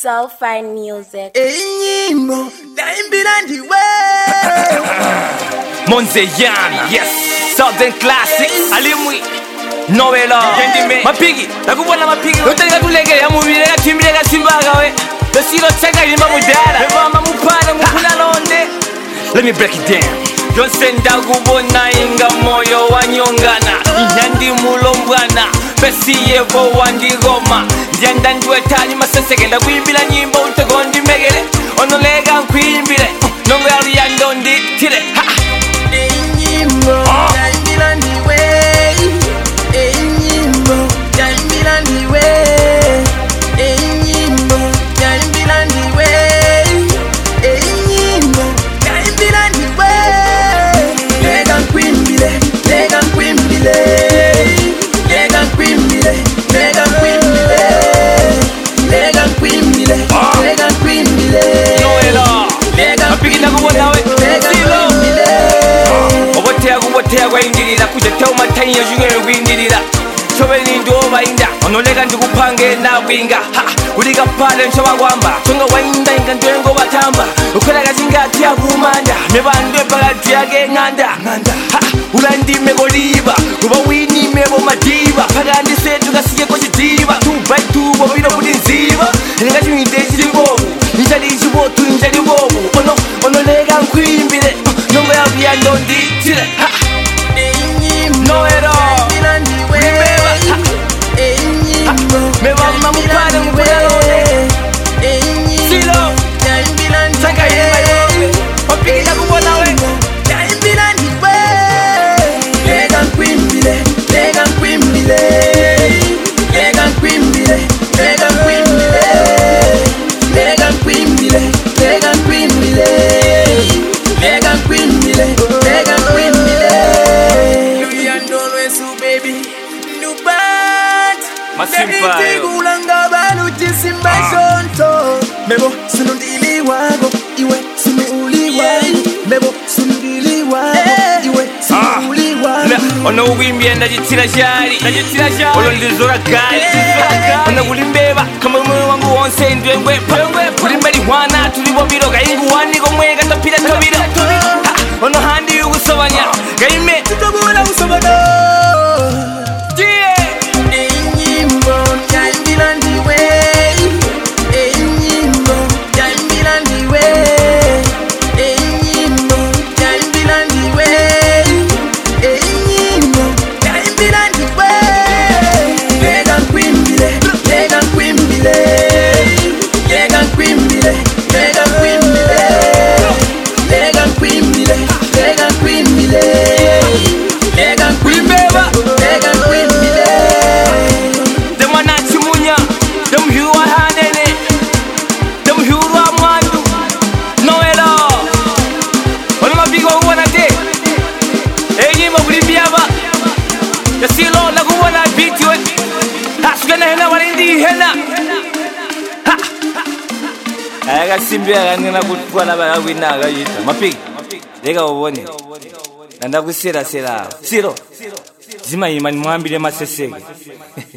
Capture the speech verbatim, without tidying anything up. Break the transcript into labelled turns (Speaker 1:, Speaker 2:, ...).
Speaker 1: So fine music.
Speaker 2: Enyimbo ndaimbira ndiwe
Speaker 3: Monzeyana, yes, Southern Classics, Alimwi, Novela, Mapigi, nakubona mapigi, utalika kulegea mubile gachimbile gasimbaga we. Dosiro changa ilimba mudara, beba mupana mukuna londe. Let me break it down. Yonse ndakubona inga moyo wanyongana, nyandi mulombwana, besi yevo wandigoma. Ndianda ndwetani maseseke ndakuimbila nyimbo utagondi megele, onolega nkuimbile, nongo yari yando nditire.
Speaker 2: Enyimbo ndaimbira ndiwe, enyimbo ndaimbira ndiwe, enyimbo ndaimbira ndiwe, enyimbo ndaimbira ndiwe. Lega nkwimbile, lega nkwimbile, lega nkwimbile, lega nkwimbile, lega nkwimbile, lega nkwimbile.
Speaker 3: Noela, mapigi nakubona we, silo. Obotea kubotea kwa indirira, kujata umatanya yujungere windirira. Chobe nindoba inda, onolega ndikupange na winga. Ha, uliga pale nchoba kwamba, chonga wainda inga ndwengo batamba. Ukolega zingati ya kumanda, mebandwe pagati ya genganda. Ha, urandime goliba, kuba wini mebo madiba. Pagandi setu kasiye kwa jidiba, two by two wabilo kudinziba. Nga chiminde chilibobu, njali chibotu njali bobu. Ono, onolega nkwimbile, nongo ya vya ndondi chile. Ha, no at all. Meba mamupane mupane Silo Sanga yema yoke Mapigi na kubona we
Speaker 2: Ndaimbira ndiwe, lega nkwimbile, lega nkwimbile, lega nkwimbile, lega nkwimbile, lega nkwimbile, lega nkwimbile, lega nkwimbile, lega nkwimbile. You and always so baby, no bad.
Speaker 3: Masimpa
Speaker 2: Kulanga banu jisimba shonto. Mebo sunundili wago, iwe sumi wago. Mebo sunundili wago, iwe sumi wago.
Speaker 3: Ono uwimbye ndajitira jari Ndajitira jari Olo ndizora gari Ono ulimbeba Kama umu wangu wonse ndwe mwepa Ulimbeli wana tulibo miro Gaingu wani gomwe gatapira tobiro Ono handi ugusobanya Gaime
Speaker 2: Tutobula usobano
Speaker 3: Yeah
Speaker 2: Enyimbo ndaimbira ndiwe, enyimbo ndaimbira ndiwe, enyimbo ndaimbira ndiwe, enyimbo ndaimbira ndiwe. Lega nkwimbile, lega nkwimbile, lega nkwimbile, lega nkwimbile, lega nkwimbile, lega nkwimbile, lega nkwimbile, lega nkwimbile.
Speaker 3: Dem anachi munya Dem hiwa hanene Dem hiwa mwandu Noela Ono mabigo uwana te Eji mabulimbi aba Yasilo na kuwana biti we Ha sugana hena walindi hena Ha Aga simbi aga nina kutwala baga wina aga yita Mapigi Lega uwone Nanda kusira sira Siro Zima imani mwambile masesege